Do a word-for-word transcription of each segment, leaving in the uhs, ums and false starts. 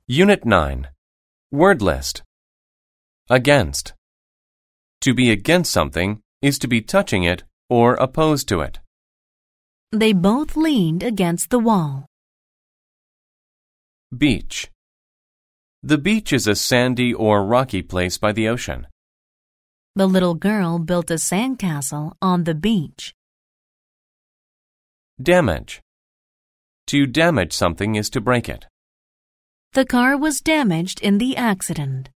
Unit nine. Word list. Against. To be against something is to be touching it or opposed to it. They both leaned against the wall. Beach. The beach is a sandy or rocky place by the ocean. The little girl built a sandcastle on the beach. Damage. To damage something is to break it. The car was damaged in the accident.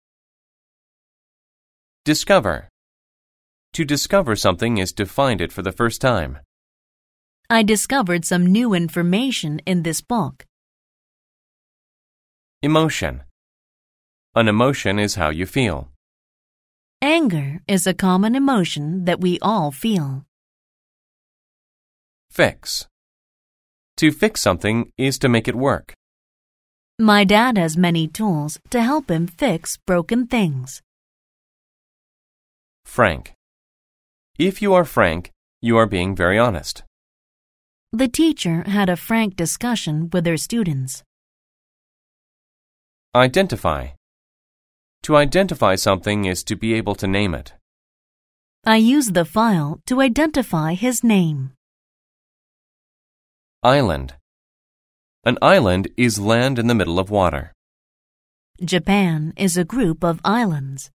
Discover. To discover something is to find it for the first time. I discovered some new information in this book. Emotion. An emotion is how you feel. Anger is a common emotion that we all feel. Fix. To fix something is to make it work. My dad has many tools to help him fix broken things. Frank. If you are frank, you are being very honest. The teacher had a frank discussion with her students. Identify. To identify something is to be able to name it. I used the file to identify his name. Island. An island is land in the middle of water. Japan is a group of islands.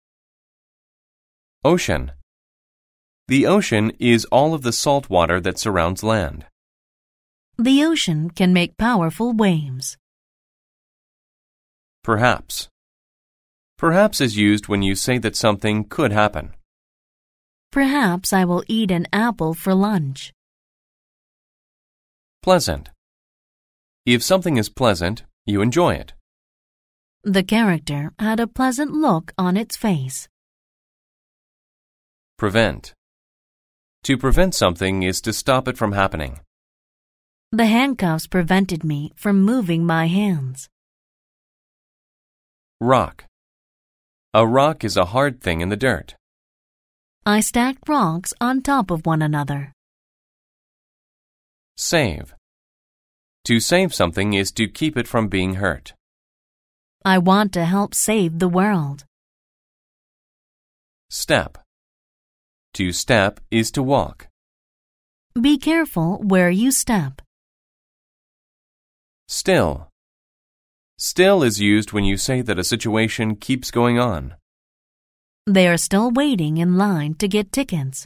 Ocean. The ocean is all of the salt water that surrounds land. The ocean can make powerful waves. Perhaps. Perhaps is used when you say that something could happen. Perhaps I will eat an apple for lunch. Pleasant. If something is pleasant, you enjoy it. The character had a pleasant look on its face. Prevent. To prevent something is to stop it from happening. The handcuffs prevented me from moving my hands. Rock. A rock is a hard thing in the dirt. I stacked rocks on top of one another. Save. To save something is to keep it from being hurt. I want to help save the world. Step. To step is to walk. Be careful where you step. Still. Still is used when you say that a situation keeps going on. They are still waiting in line to get tickets.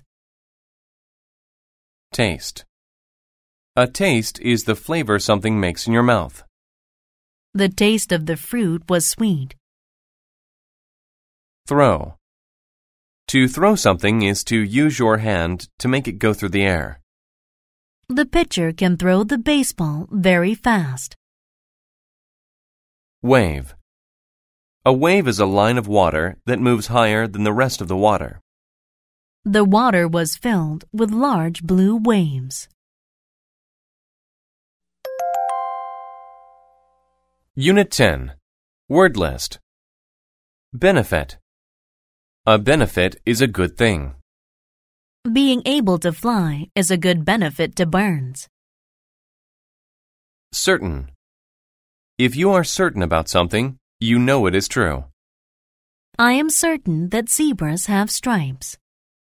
Taste. A taste is the flavor something makes in your mouth. The taste of the fruit was sweet. Throw. To throw something is to use your hand to make it go through the air. The pitcher can throw the baseball very fast. Wave. A wave is a line of water that moves higher than the rest of the water. The water was filled with large blue waves. Unit ten. Word list. Benefit. A benefit is a good thing. Being able to fly is a good benefit to birds. Certain. If you are certain about something, you know it is true. I am certain that zebras have stripes.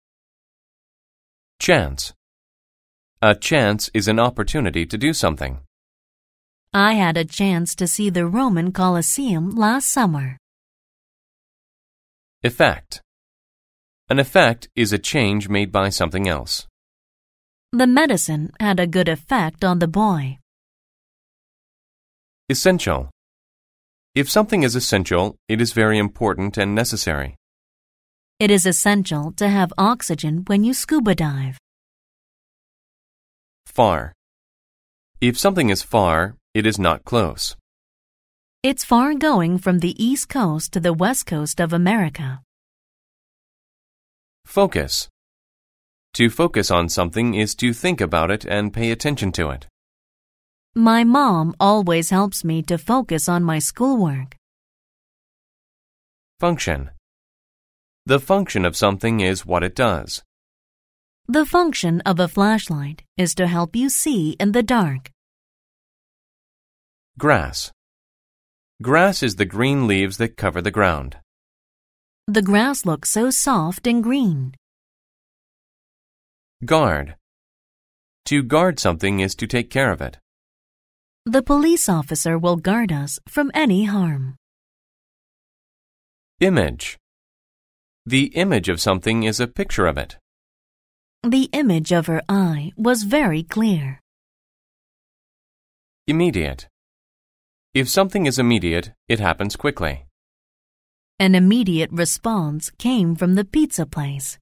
Chance. A chance is an opportunity to do something. I had a chance to see the Roman Colosseum last summer. Effect. An effect is a change made by something else. The medicine had a good effect on the boy. Essential. If something is essential, it is very important and necessary. It is essential to have oxygen when you scuba dive. Far. If something is far, it is not close. It's far going from the East Coast to the West Coast of America. Focus. To focus on something is to think about it and pay attention to it. My mom always helps me to focus on my schoolwork. Function. The function of something is what it does. The function of a flashlight is to help you see in the dark. Grass. Grass is the green leaves that cover the ground. The grass looks so soft and green. Guard. To guard something is to take care of it. The police officer will guard us from any harm. Image. The image of something is a picture of it. The image of her eye was very clear. Immediate. If something is immediate, it happens quickly. An immediate response came from the pizza place.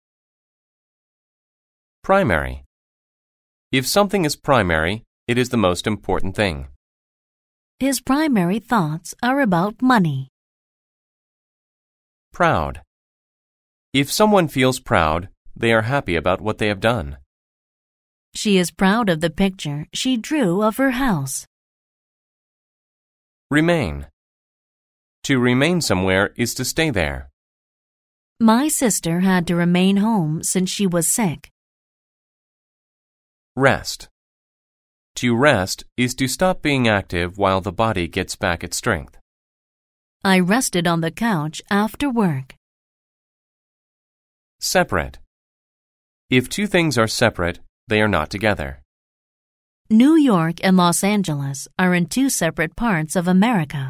Primary. If something is primary, it is the most important thing. His primary thoughts are about money. Proud. If someone feels proud, they are happy about what they have done. She is proud of the picture she drew of her house. Remain. To remain somewhere is to stay there. My sister had to remain home since she was sick. Rest. To rest is to stop being active while the body gets back its strength. I rested on the couch after work. Separate. If two things are separate, they are not together. New York and Los Angeles are in two separate parts of America.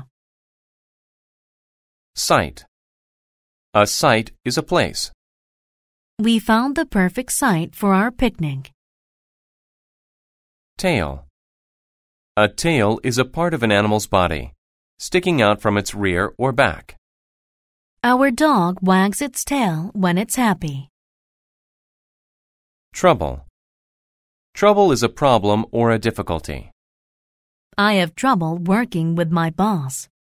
Site. A site is a place. We found the perfect site for our picnic. Tail. A tail is a part of an animal's body, sticking out from its rear or back. Our dog wags its tail when it's happy. Trouble. Trouble is a problem or a difficulty. I have trouble working with my boss.